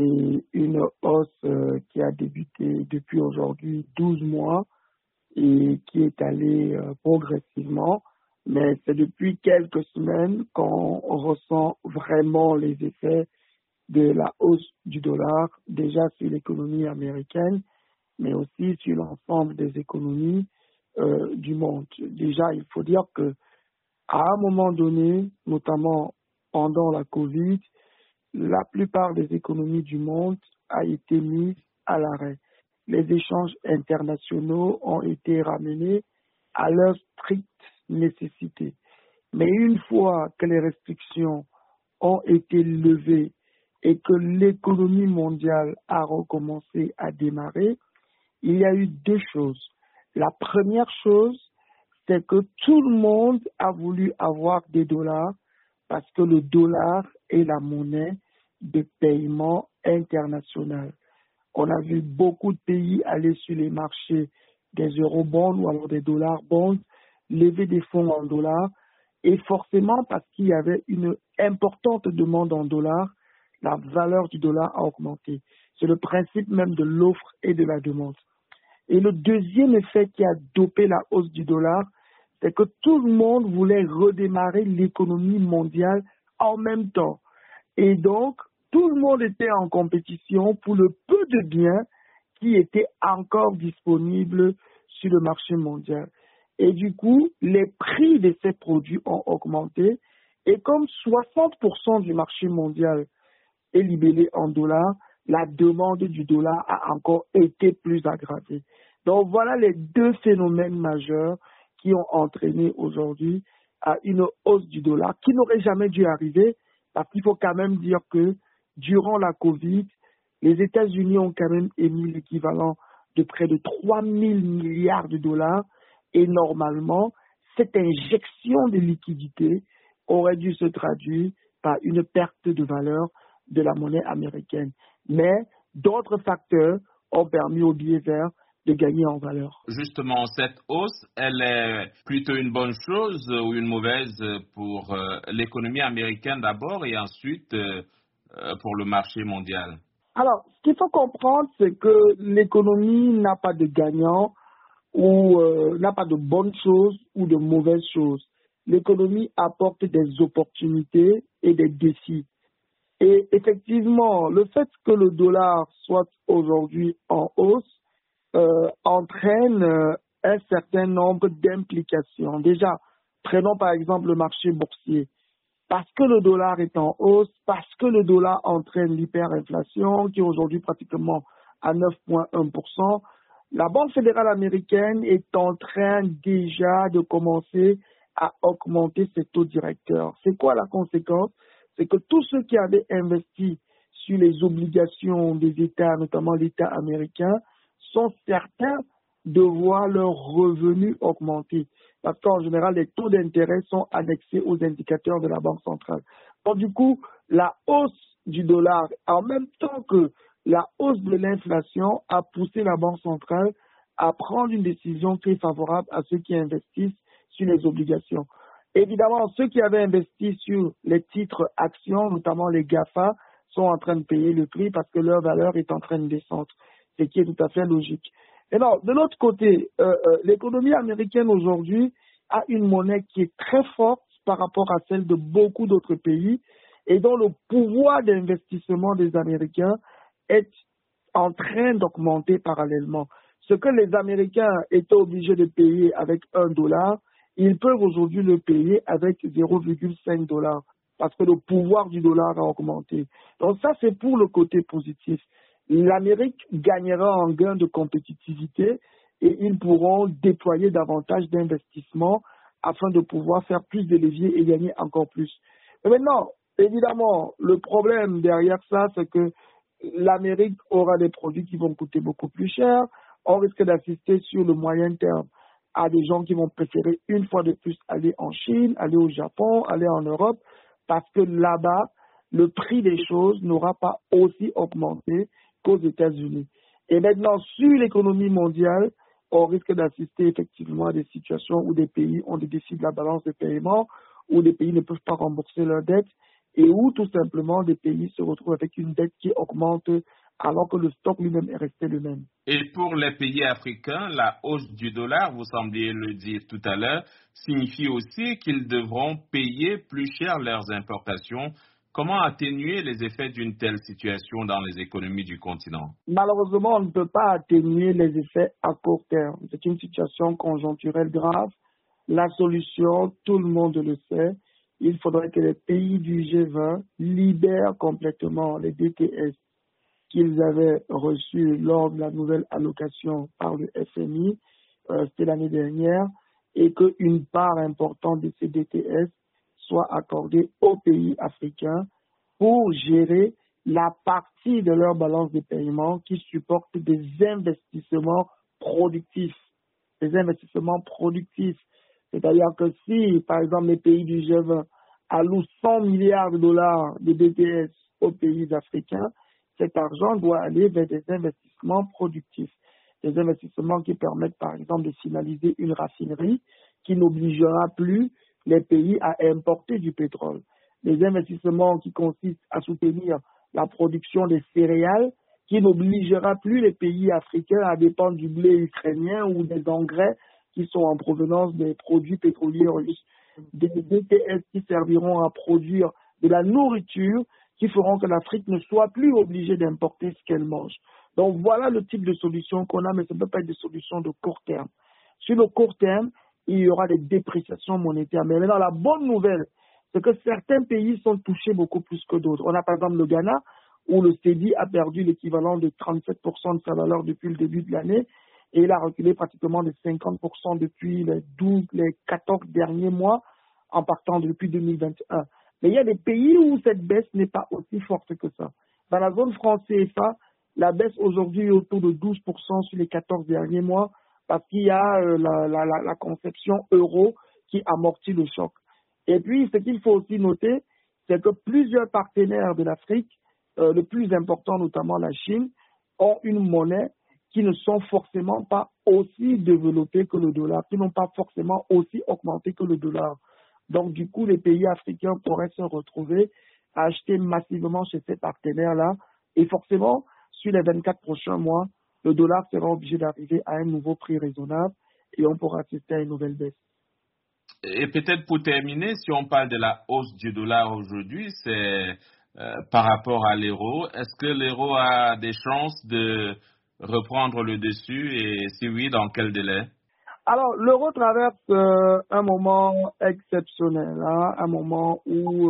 C'est une hausse qui a débuté depuis aujourd'hui 12 mois et qui est allée progressivement. Mais c'est depuis quelques semaines qu'on ressent vraiment les effets de la hausse du dollar, déjà sur l'économie américaine, mais aussi sur l'ensemble des économies du monde. Déjà, il faut dire que à un moment donné, notamment pendant la Covid, la plupart des économies du monde a été mise à l'arrêt. Les échanges internationaux ont été ramenés à leur stricte nécessité. Mais une fois que les restrictions ont été levées et que l'économie mondiale a recommencé à démarrer, il y a eu deux choses. La première chose, c'est que tout le monde a voulu avoir des dollars parce que le dollar est la monnaie de paiement international. On a vu beaucoup de pays aller sur les marchés des eurobonds ou alors des dollars bonds, lever des fonds en dollars, et forcément parce qu'il y avait une importante demande en dollars, la valeur du dollar a augmenté. C'est le principe même de l'offre et de la demande. Et le deuxième effet qui a dopé la hausse du dollar, c'est que tout le monde voulait redémarrer l'économie mondiale en même temps. Et donc, tout le monde était en compétition pour le peu de biens qui étaient encore disponibles sur le marché mondial. Et du coup, les prix de ces produits ont augmenté. Et comme 60% du marché mondial est libellé en dollars, la demande du dollar a encore été plus aggravée. Donc voilà les deux phénomènes majeurs qui ont entraîné aujourd'hui à une hausse du dollar qui n'aurait jamais dû arriver, parce qu'il faut quand même dire que durant la Covid, les États-Unis ont quand même émis l'équivalent de près de 3 000 milliards de dollars et normalement, cette injection de liquidités aurait dû se traduire par une perte de valeur de la monnaie américaine. Mais d'autres facteurs ont permis au billet vert de gagner en valeur. Justement, cette hausse, elle est plutôt une bonne chose ou une mauvaise pour l'économie américaine d'abord et ensuite pour le marché mondial? Alors, ce qu'il faut comprendre, c'est que l'économie n'a pas de gagnant ou n'a pas de bonnes choses ou de mauvaises choses. L'économie apporte des opportunités et des défis. Et effectivement, le fait que le dollar soit aujourd'hui en hausse entraîne un certain nombre d'implications. Déjà, prenons par exemple le marché boursier. Parce que le dollar est en hausse, parce que le dollar entraîne l'hyperinflation, qui est aujourd'hui pratiquement à 9,1%, la Banque fédérale américaine est en train déjà de commencer à augmenter ses taux directeurs. C'est quoi la conséquence? C'est que tous ceux qui avaient investi sur les obligations des États, notamment l'État américain, sont certains de voir leurs revenus augmenter. Parce qu'en général, les taux d'intérêt sont annexés aux indicateurs de la Banque centrale. Donc du coup, la hausse du dollar, en même temps que la hausse de l'inflation, a poussé la Banque centrale à prendre une décision qui est favorable à ceux qui investissent sur les obligations. Évidemment, ceux qui avaient investi sur les titres actions, notamment les GAFA, sont en train de payer le prix parce que leur valeur est en train de descendre, ce qui est tout à fait logique. Et non, de l'autre côté, l'économie américaine aujourd'hui a une monnaie qui est très forte par rapport à celle de beaucoup d'autres pays et dont le pouvoir d'investissement des Américains est en train d'augmenter parallèlement. Ce que les Américains étaient obligés de payer avec $1, ils peuvent aujourd'hui le payer avec 0,5 $ parce que le pouvoir du dollar a augmenté. Donc ça, c'est pour le côté positif. L'Amérique gagnera en gain de compétitivité et ils pourront déployer davantage d'investissements afin de pouvoir faire plus de leviers et gagner encore plus. Mais maintenant, évidemment, le problème derrière ça, c'est que l'Amérique aura des produits qui vont coûter beaucoup plus cher. On risque d'assister sur le moyen terme à des gens qui vont préférer une fois de plus aller en Chine, aller au Japon, aller en Europe, parce que là-bas, le prix des choses n'aura pas aussi augmenté qu'aux États-Unis. Et maintenant, sur l'économie mondiale, on risque d'assister effectivement à des situations où des pays ont des défis de la balance de paiement, où des pays ne peuvent pas rembourser leurs dettes et où tout simplement des pays se retrouvent avec une dette qui augmente alors que le stock lui-même est resté le même. Et pour les pays africains, la hausse du dollar, vous sembliez le dire tout à l'heure, signifie aussi qu'ils devront payer plus cher leurs importations. Comment atténuer les effets d'une telle situation dans les économies du continent? Malheureusement, on ne peut pas atténuer les effets à court terme. C'est une situation conjoncturelle grave. La solution, tout le monde le sait, il faudrait que les pays du G20 libèrent complètement les DTS qu'ils avaient reçus lors de la nouvelle allocation par le FMI, c'était l'année dernière, et qu'une part importante de ces DTS soit accordée aux pays africains pour gérer la partie de leur balance de paiement qui supporte des investissements productifs. Des investissements productifs. C'est-à-dire que si, par exemple, les pays du G20 allouent 100 milliards de dollars de DTS aux pays africains, cet argent doit aller vers des investissements productifs. Des investissements qui permettent, par exemple, de finaliser une raffinerie qui n'obligera plus les pays à importer du pétrole. Des investissements qui consistent à soutenir la production des céréales qui n'obligera plus les pays africains à dépendre du blé ukrainien ou des engrais qui sont en provenance des produits pétroliers russes. Des DTS qui serviront à produire de la nourriture qui feront que l'Afrique ne soit plus obligée d'importer ce qu'elle mange. Donc voilà le type de solution qu'on a, mais ça ne peut pas être des solutions de court terme. Sur le court terme, il y aura des dépréciations monétaires. Mais maintenant, la bonne nouvelle, c'est que certains pays sont touchés beaucoup plus que d'autres. On a par exemple le Ghana, où le cedi a perdu l'équivalent de 37% de sa valeur depuis le début de l'année, et il a reculé pratiquement de 50% depuis les 14 derniers mois, en partant depuis 2021. Mais il y a des pays où cette baisse n'est pas aussi forte que ça. Dans la zone franc CFA, la baisse aujourd'hui est autour de 12% sur les 14 derniers mois, parce qu'il y a la conception euro qui amortit le choc. Et puis, ce qu'il faut aussi noter, c'est que plusieurs partenaires de l'Afrique, le plus important notamment la Chine, ont une monnaie qui ne sont forcément pas aussi développées que le dollar, qui n'ont pas forcément aussi augmenté que le dollar. Donc, du coup, les pays africains pourraient se retrouver à acheter massivement chez ces partenaires-là. Et forcément, sur les 24 prochains mois, le dollar sera obligé d'arriver à un nouveau prix raisonnable et on pourra assister à une nouvelle baisse. Et peut-être pour terminer, si on parle de la hausse du dollar aujourd'hui, c'est par rapport à l'euro. Est-ce que l'euro a des chances de reprendre le dessus et si oui, dans quel délai? Alors, l'euro traverse un moment exceptionnel, hein, un moment où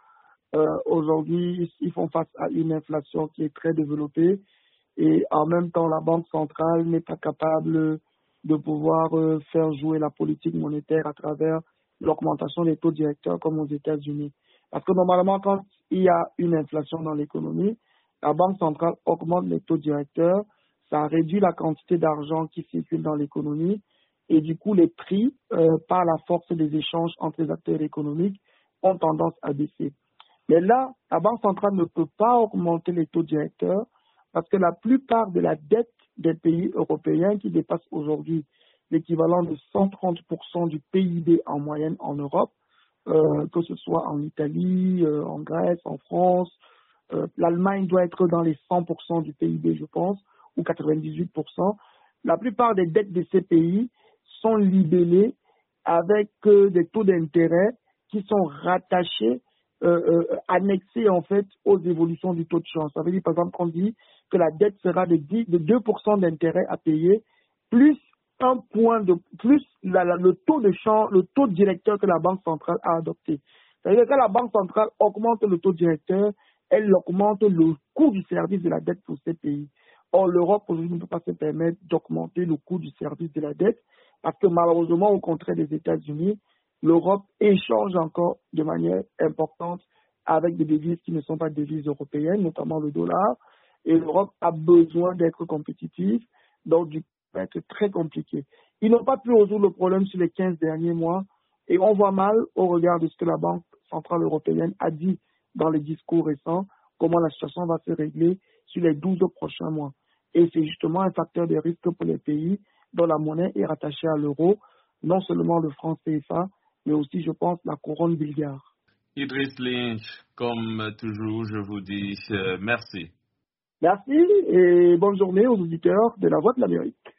aujourd'hui, ils font face à une inflation qui est très développée et en même temps, la Banque centrale n'est pas capable de pouvoir faire jouer la politique monétaire à travers l'augmentation des taux directeurs comme aux États-Unis. Parce que normalement, quand il y a une inflation dans l'économie, la Banque centrale augmente les taux directeurs, ça réduit la quantité d'argent qui circule dans l'économie et du coup, les prix, par la force des échanges entre les acteurs économiques, ont tendance à baisser. Mais là, la Banque centrale ne peut pas augmenter les taux directeurs parce que la plupart de la dette des pays européens qui dépasse aujourd'hui l'équivalent de 130% du PIB en moyenne en Europe, que ce soit en Italie, en Grèce, en France, l'Allemagne doit être dans les 100% du PIB, je pense, ou 98%. La plupart des dettes de ces pays sont libellées avec des taux d'intérêt qui sont rattachés, annexés en fait aux évolutions du taux de change. Ça veut dire par exemple qu'on dit que la dette sera de 2% d'intérêt à payer, plus un point de plus le taux de change, le taux directeur que la Banque centrale a adopté. C'est-à-dire que quand la Banque centrale augmente le taux directeur, elle augmente le coût du service de la dette pour ces pays. Or, l'Europe aujourd'hui ne peut pas se permettre d'augmenter le coût du service de la dette parce que malheureusement, au contraire des États-Unis, l'Europe échange encore de manière importante avec des devises qui ne sont pas des devises européennes, notamment le dollar. Et l'Europe a besoin d'être compétitive, donc du coup, ça va être très compliqué. Ils n'ont pas pu résoudre le problème sur les 15 derniers mois et on voit mal, au regard de ce que la Banque centrale européenne a dit dans les discours récents, comment la situation va se régler sur les 12 prochains mois. Et c'est justement un facteur de risque pour les pays dont la monnaie est rattachée à l'euro, non seulement le franc CFA, mais aussi, je pense, la couronne bulgare. Idriss Lynch, comme toujours, je vous dis merci. Merci et bonne journée aux auditeurs de La Voix de l'Amérique.